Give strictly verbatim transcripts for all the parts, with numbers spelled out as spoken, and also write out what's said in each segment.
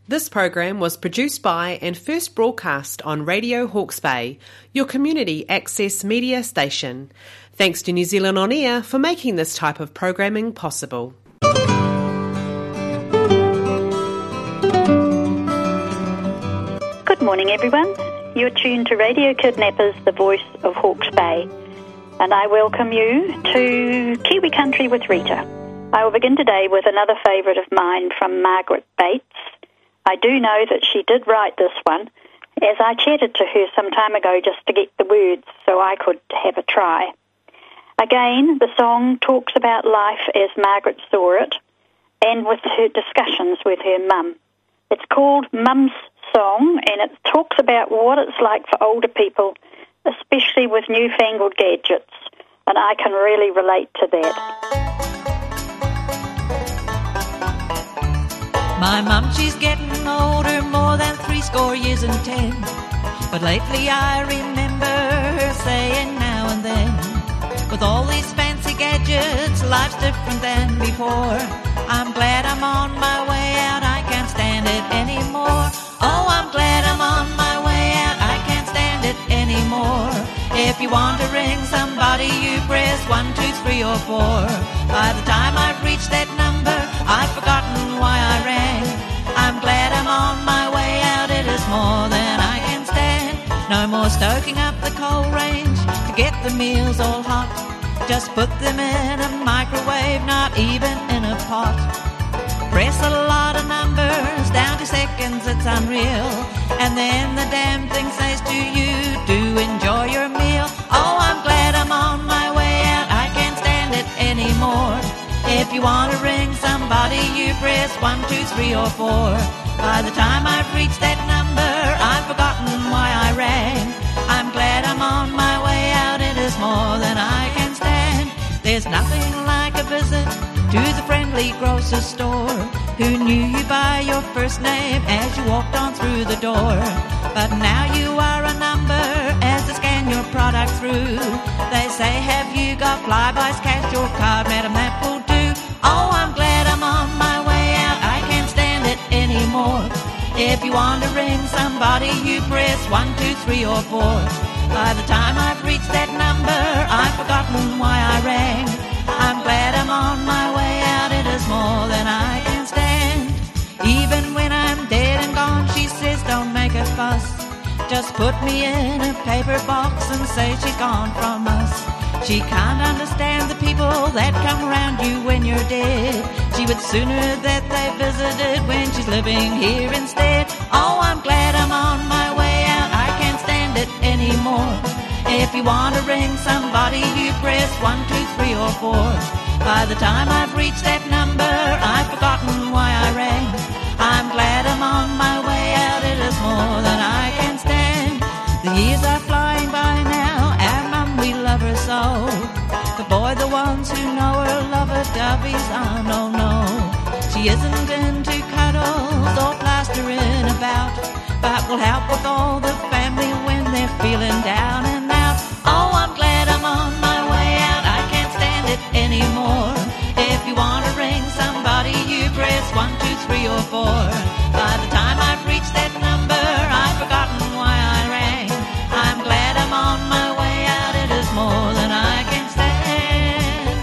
This program was produced by and first broadcast on Radio Hawke's Bay, your community access media station. Thanks to New Zealand On Air for making this type of programming possible. Good morning, everyone. You're tuned to Radio Kidnappers, the voice of Hawke's Bay, and I welcome you to Kiwi Country with Rita. I will begin today with another favourite of mine from Margaret Bates. I do know that she did write this one, as I chatted to her some time ago just to get the words so I could have a try. Again, the song talks about life as Margaret saw it, and with her discussions with her mum. It's called Mum's Song, and it talks about what it's like for older people, especially with newfangled gadgets, and I can really relate to that. My mum, she's getting older, more than three score years and ten. But lately I remember her saying now and then, with all these fancy gadgets, life's different than before. I'm glad I'm on my way out, I can't stand it anymore. Oh, I'm glad I'm on my way out, I can't stand it anymore. If you want to ring somebody, you press one, two, three, or four. By the time I've reached that number, I've forgotten why I rang. I'm glad I'm on my way out, it is more than I can stand. No more stoking up the coal range to get the meals all hot. Just put them in a microwave, not even in a pot. Press a lot of numbers down to seconds, it's unreal. And then the damn thing says to you, do enjoy your meal. Oh, I'm glad I'm on my way out, I can't stand it anymore. If you want to ring somebody, you press one, two, three, or four. By the time I've reached that number, I've forgotten why I rang. I'm glad I'm on my way out, it is more than I can stand. There's nothing like a visit to the friendly grocer's store, who knew you by your first name as you walked on through the door. But now you are a number as they scan your product through. They say, have you got Flybuys, cash or card, madam, that will do. Oh, I'm glad I'm on my way out, I can't stand it anymore. If you want to ring somebody, you press one, two, three, or four. By the time I've reached that number, I've forgotten why I rang. I'm glad I'm on my way out, it is more than I can stand. Even when I'm dead and gone, she says, don't make a fuss. Just put me in a paper box and say she's gone from us. She can't understand the people that come around you when you're dead. She would sooner that they visited when she's living here instead. Oh, I'm glad I'm on my way out, I can't stand it anymore. If you want to ring somebody, you press one, two, three, or four. By the time I've reached that number, I've forgotten why I rang. I'm glad I'm on my way out, it is more than I can stand. The years are flying by now, and mum, we love her so. But boy, the ones who know her love her dubbies, oh no, no. She isn't into cuddles or plastering about, but will help with all the family when they're feeling down and out. Oh, I'm glad I'm on my way out, I can't stand it anymore. If you want to ring somebody, you press one, two, three, or four. By the time I've reached that number, I've forgotten why I rang. I'm glad I'm on my way out, it is more than I can stand.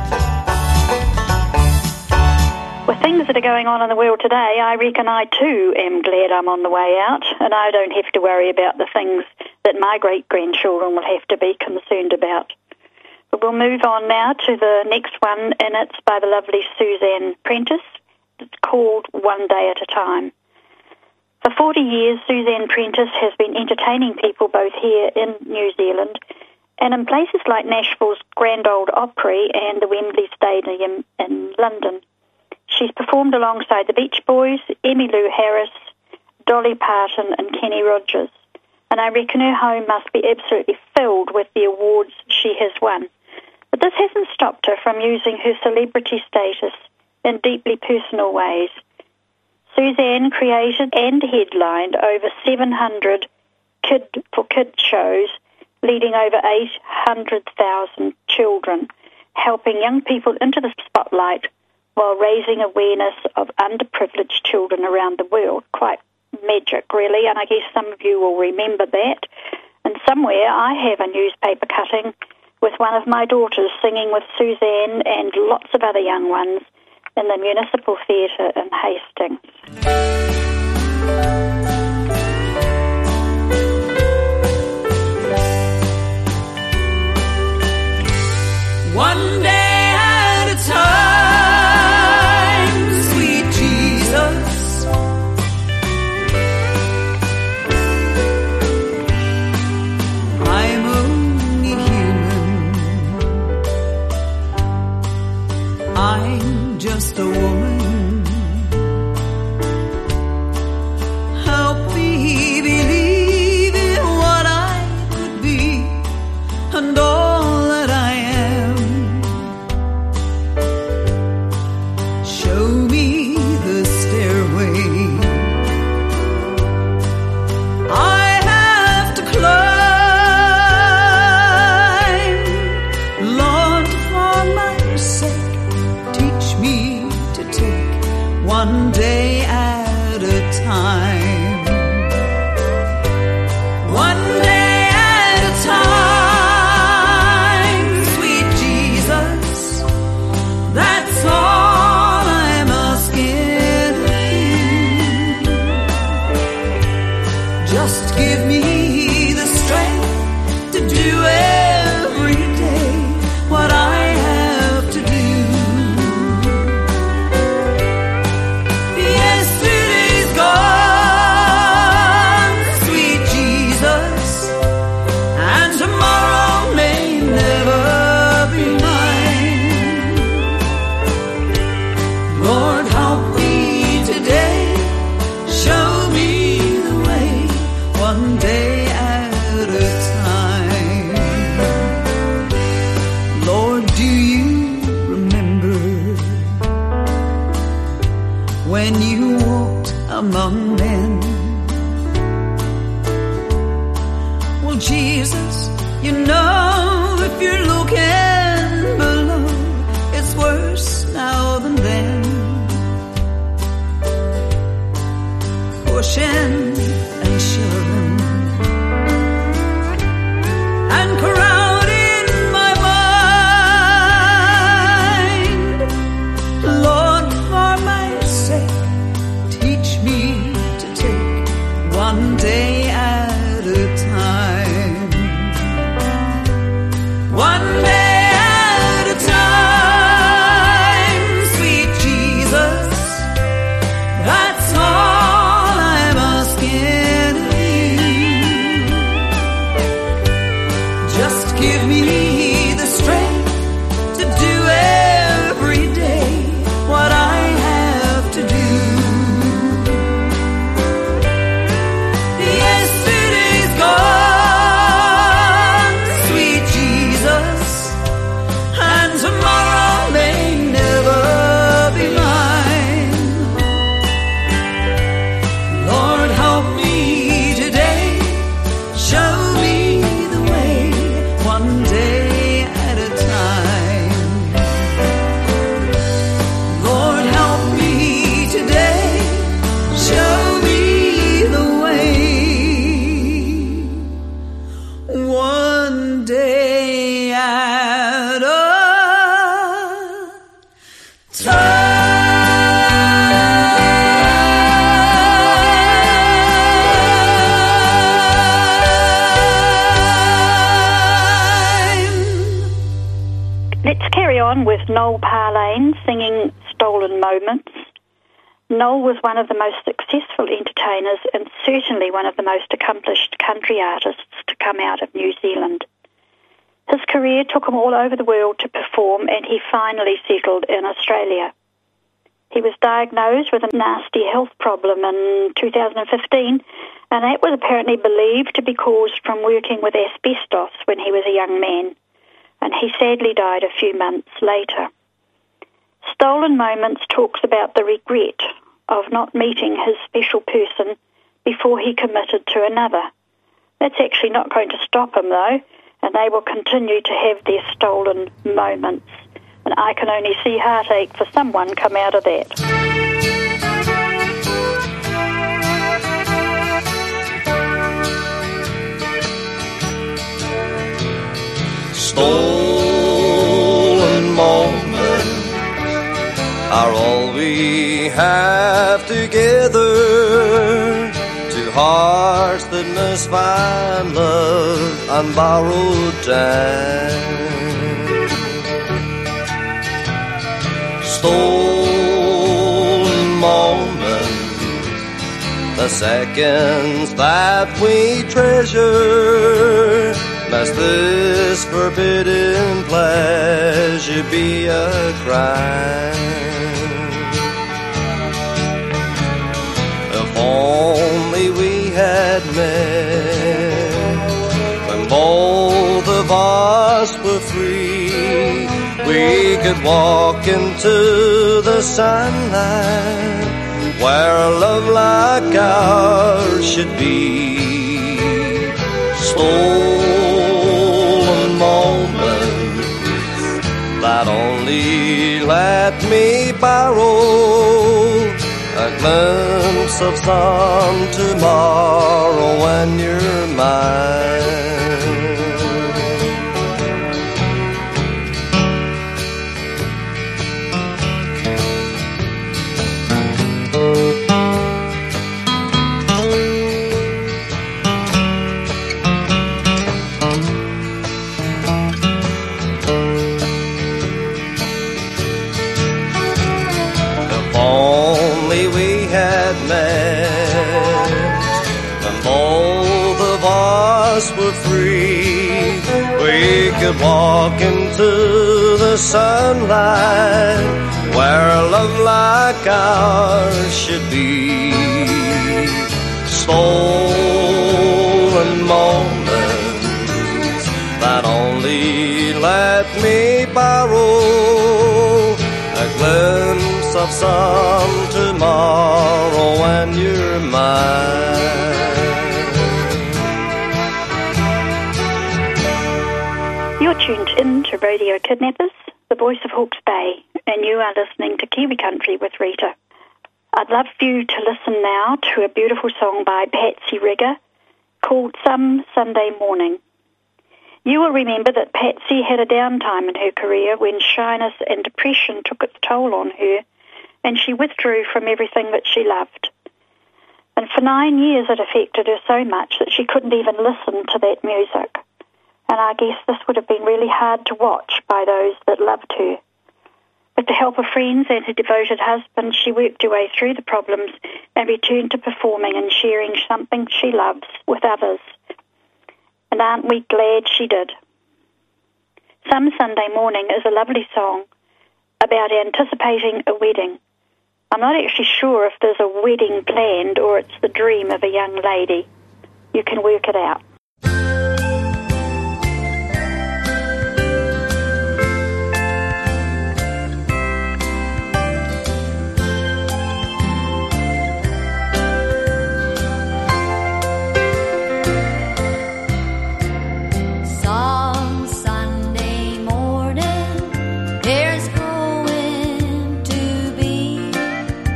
With things that are going on in the world today, I reckon I too am glad I'm on the way out, and I don't have to worry about the things that my great-grandchildren will have to be concerned about. But we'll move on now to the next one, and it's by the lovely Suzanne Prentice. It's called One Day at a Time. For forty years, Suzanne Prentice has been entertaining people both here in New Zealand and in places like Nashville's Grand Ole Opry and the Wembley Stadium in London. She's performed alongside the Beach Boys, Emmylou Harris, Dolly Parton and Kenny Rogers. And I reckon her home must be absolutely filled with the awards she has won. But this hasn't stopped her from using her celebrity status in deeply personal ways. Suzanne created and headlined over seven hundred kid for kid shows, leading over eight hundred thousand children, helping young people into the spotlight while raising awareness of underprivileged children around the world. Quite magic, really, and I guess some of you will remember that. And somewhere I have a newspaper cutting with one of my daughters singing with Suzanne and lots of other young ones in the Municipal Theatre in Hastings. One day at a time, sweet Jesus. I'm only human. I'm just a woman. Help me believe in what I could be and all that I am. Show me the stairway I have to climb. Lord, for my sake, teach me to take one day at a time. One day at a time, sweet Jesus. That's all I'm asking of you. Just give me the strength to do every day what I have to do. Yesterday's gone, sweet Jesus, and tomorrow may never be mine. Lord, help me today. Show me the way, one day at a time. Lord, do you remember when you walked among men? Well, Jesus, you know if you're looking below, it's worse now than then. Pushing and shoving and crowding my mind. Lord, for my sake, teach me to take one day at a time. One day at a time, sweet Jesus. That's all I'm asking of you. Just give me the strength to do every day what I have to do. Yesterday's gone, sweet Jesus, and tomorrow may never be mine. Lord, help me today. Show me the way, one day at a time. Lord, help me today. Show me the way, one day at a time. Let's carry on with Noel Parlane singing Stolen Moments. Noel was one of the most successful entertainers and certainly one of the most accomplished country artists to come out of New Zealand. His career took him all over the world to perform, and he finally settled in Australia. He was diagnosed with a nasty health problem in two thousand fifteen, and that was apparently believed to be caused from working with asbestos when he was a young man, and he sadly died a few months later. Stolen Moments talks about the regret of not meeting his special person before he committed to another. That's actually not going to stop him, though, and they will continue to have their stolen moments. And I can only see heartache for someone come out of that. Stolen moments are all we have together. Two hearts that must find love on borrowed time. Stolen moments, the seconds that we treasure. Must this forbidden pleasure be a crime? If only we had met when both of us were free, we could walk into the sunlight where a love like ours should be. Stolen moments that only let me borrow a glimpse of some tomorrow when you're mine. Were free, we could walk into the sunlight where a love like ours should be. Stolen moments that only let me borrow a glimpse of some tomorrow when you're mine. You're tuned in to Radio Kidnappers, the voice of Hawke's Bay, and you are listening to Kiwi Country with Rita. I'd love you to listen now to a beautiful song by Patsy Rigger called Some Sunday Morning. You will remember that Patsy had a downtime in her career when shyness and depression took its toll on her, and she withdrew from everything that she loved. And for nine years it affected her so much that she couldn't even listen to that music. And I guess this would have been really hard to watch by those that loved her. With the help of friends and her devoted husband, she worked her way through the problems and returned to performing and sharing something she loves with others. And aren't we glad she did? Some Sunday Morning is a lovely song about anticipating a wedding. I'm not actually sure if there's a wedding planned or it's the dream of a young lady. You can work it out.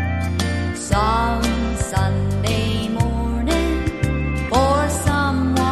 Sunday morning for someone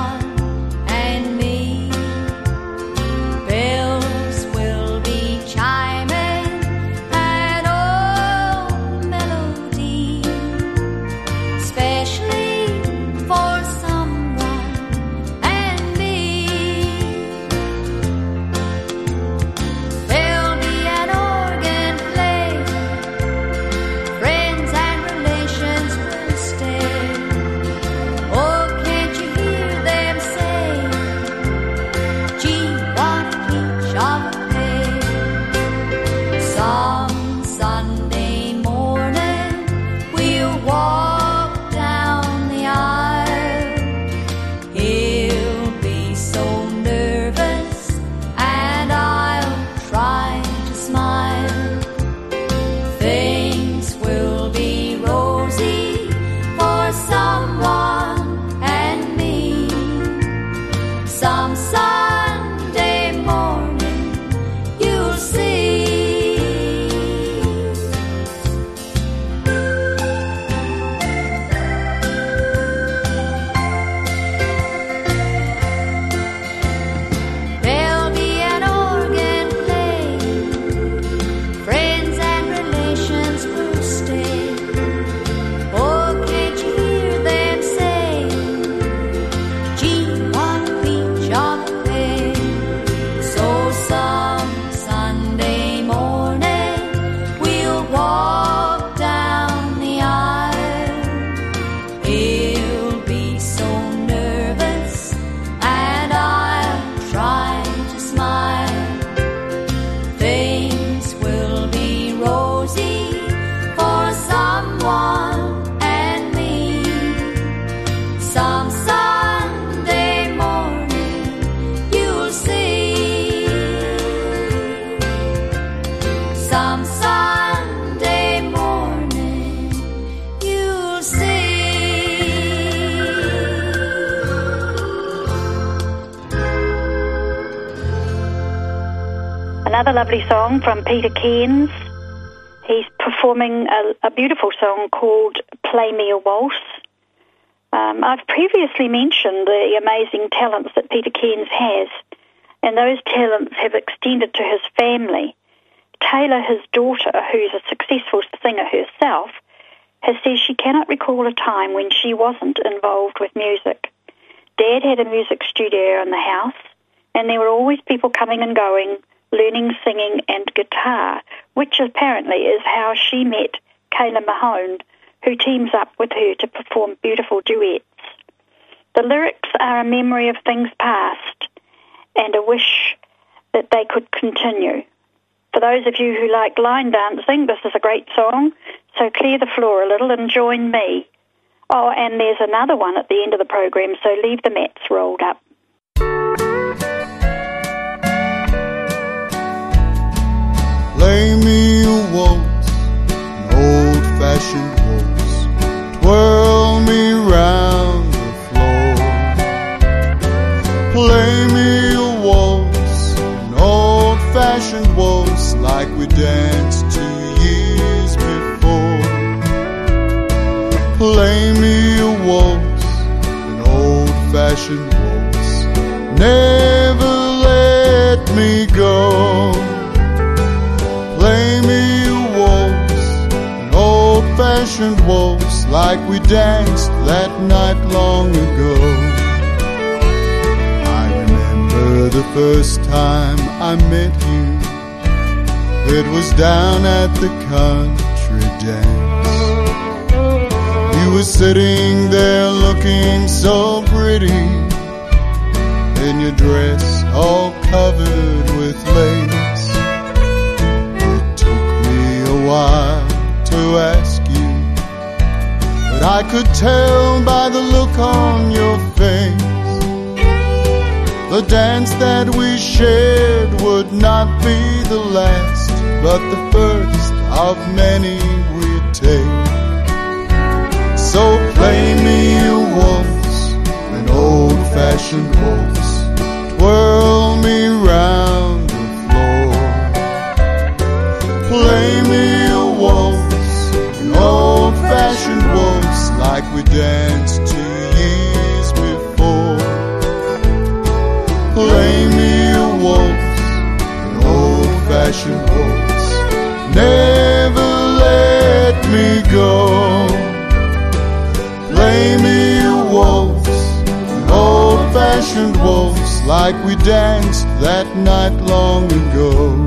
another lovely song from Peter Cairns. He's performing a, a beautiful song called Play Me a Waltz. Um, I've previously mentioned the amazing talents that Peter Cairns has, and those talents have extended to his family. Taylor, his daughter, who's a successful singer herself, has said she cannot recall a time when she wasn't involved with music. Dad had a music studio in the house, and there were always people coming and going, learning singing and guitar, which apparently is how she met Kayla Mahone, who teams up with her to perform beautiful duets. The lyrics are a memory of things past and a wish that they could continue. For those of you who like line dancing, this is a great song, so clear the floor a little and join me. Oh, and there's another one at the end of the program, so leave the mats rolled up. Play me a waltz, an old-fashioned waltz, twirl me round the floor. Play me a waltz, an old-fashioned waltz, like we danced two years before. Play me a waltz, an old-fashioned waltz, never let me go. Play me a waltz, an old-fashioned waltz, like we danced that night long ago. I remember the first time I met you. It was down at the country dance. You were sitting there looking so pretty, in your dress all covered with lace. While to ask you, but I could tell by the look on your face, the dance that we shared would not be the last, but the first of many we'd take. So play me a waltz, an old-fashioned waltz, twirl me round the floor. Play me waltz, an old-fashioned waltz, like we danced two years before. Play me a waltz, an old-fashioned waltz, never let me go. Play me a waltz, an old-fashioned waltz, like we danced that night long ago.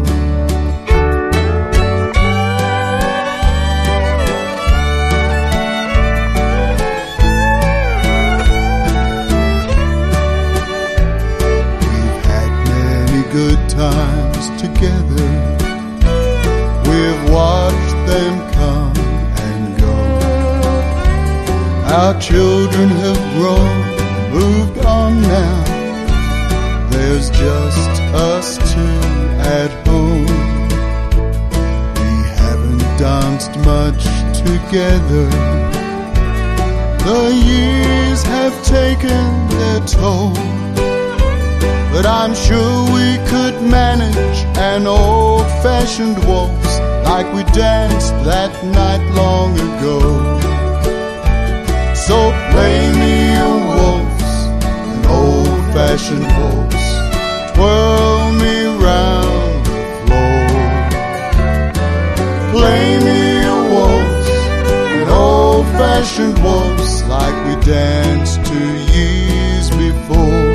Good times together, we've watched them come and go. Our children have grown, moved on now. There's just us two at home. We haven't danced much together. The years have taken their toll, but I'm sure we could manage an old-fashioned waltz, like we danced that night long ago. So play me a waltz, an old-fashioned waltz, twirl me round the floor. Play me a waltz, an old-fashioned waltz, like we danced two years before.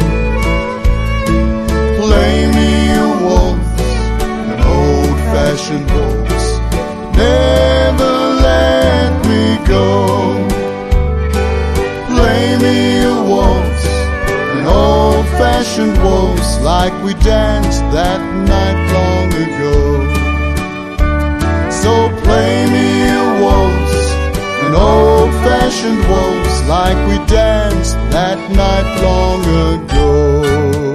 Play me a waltz, an old-fashioned waltz, never let me go. Play me a waltz, an old-fashioned waltz, like we danced that night long ago. So play me a waltz, an old-fashioned waltz, like we danced that night long ago.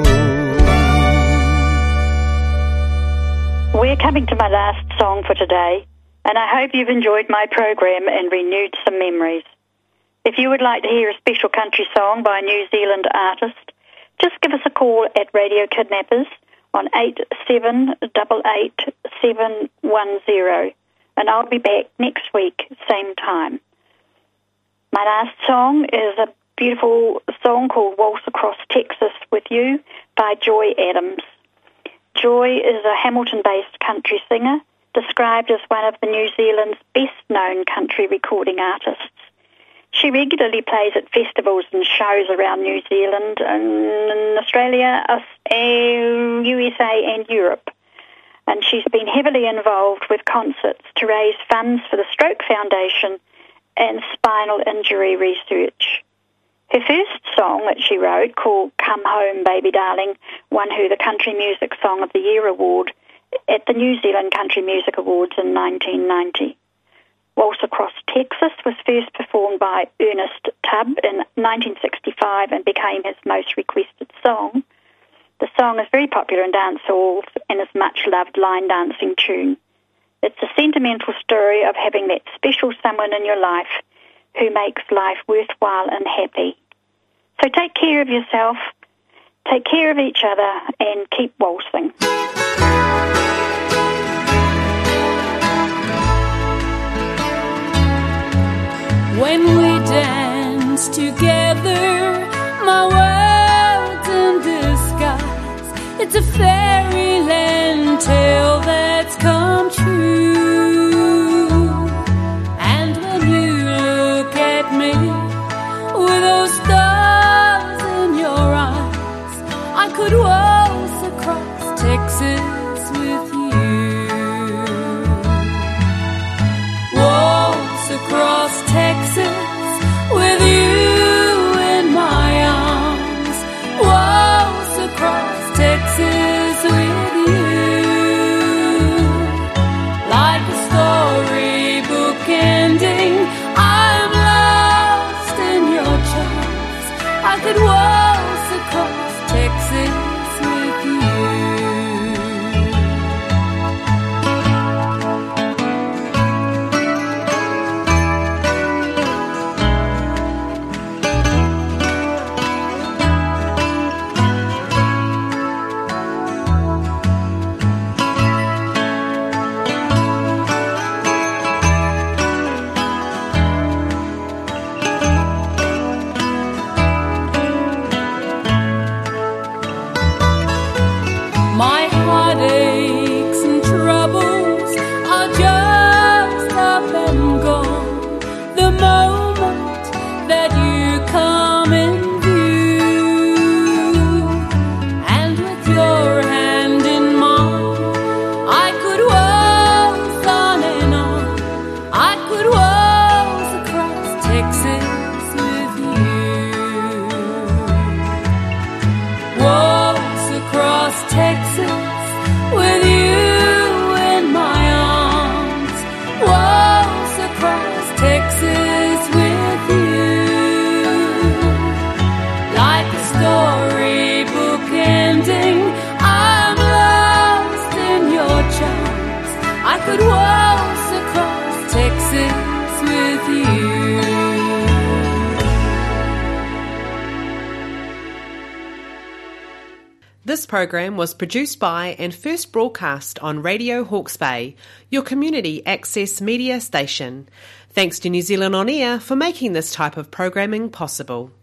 We're coming to my last song for today, and I hope you've enjoyed my program and renewed some memories. If you would like to hear a special country song by a New Zealand artist, just give us a call at Radio Kidnappers, on eight seven eight eight seven one zero. And I'll be back next week, same time. My last song is a beautiful song called Waltz Across Texas with You by Joy Adams. Joy is a Hamilton-based country singer, described as one of the New Zealand's best-known country recording artists. She regularly plays at festivals and shows around New Zealand and in Australia, U S A and Europe. And she's been heavily involved with concerts to raise funds for the Stroke Foundation and spinal injury research. Her first song that she wrote, called Come Home, Baby Darling, won her the Country Music Song of the Year award at the New Zealand Country Music Awards in nineteen ninety. Waltz Across Texas was first performed by Ernest Tubb in nineteen sixty-five and became his most requested song. The song is very popular in dance halls and is much loved line dancing tune. It's a sentimental story of having that special someone in your life who makes life worthwhile and happy. So take care of yourself, take care of each other, and keep waltzing. When we dance together, my world's in disguise. It's a fairyland tale that's come true. And when you look at me with those stars in your eyes, I could waltz across Texas with you. Waltz across Texas with you in my arms. Waltz across Texas with you. Like a storybook ending, I'm lost in your charms. I could waltz across Texas with you. My heartaches and troubles are just up and gone the moment that you come in view. And with your hand in mine, I could waltz on and on. I could waltz across Texas with you. Waltz across Texas with you in my arms. Waltz across Texas with you. Like a storybook ending, I'm lost in your charms. I could waltz across Texas with you. This program was produced by and first broadcast on Radio Hawke's Bay, your community access media station. Thanks to New Zealand On Air for making this type of programming possible.